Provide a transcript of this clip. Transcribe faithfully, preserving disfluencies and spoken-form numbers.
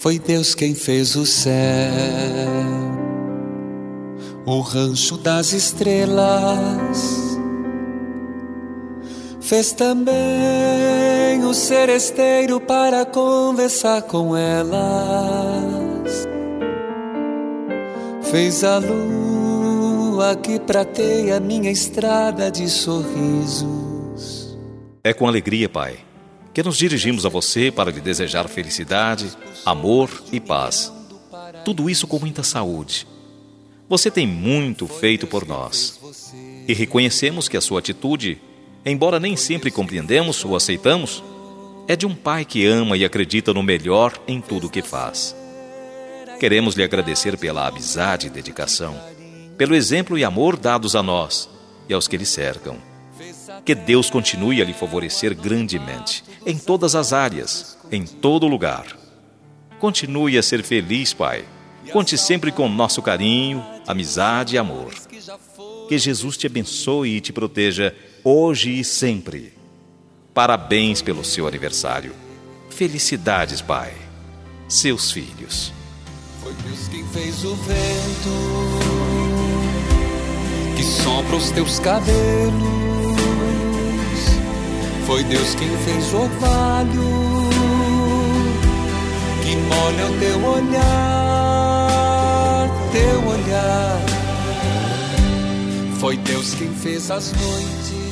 Foi Deus quem fez o céu, o rancho das estrelas. Fez também o seresteiro para conversar com elas. Fez a lua que prateia minha estrada de sorrisos. É com alegria, Pai, que nos dirigimos a você para lhe desejar felicidade, amor e paz. Tudo isso com muita saúde. Você tem muito feito por nós. E reconhecemos que a sua atitude, embora nem sempre compreendemos ou aceitamos, é de um pai que ama e acredita no melhor em tudo o que faz. Queremos lhe agradecer pela amizade e dedicação, pelo exemplo e amor dados a nós e aos que lhe cercam. Que Deus continue a lhe favorecer grandemente, em todas as áreas, em todo lugar. Continue a ser feliz, Pai. Conte sempre com nosso carinho, amizade e amor. Que Jesus te abençoe e te proteja hoje e sempre. Parabéns pelo seu aniversário. Felicidades, Pai. Seus filhos. Foi Deus quem fez o vento que sopra os teus cabelos. Foi Deus quem fez o orvalho que molha o teu olhar, teu olhar. Foi Deus quem fez as noites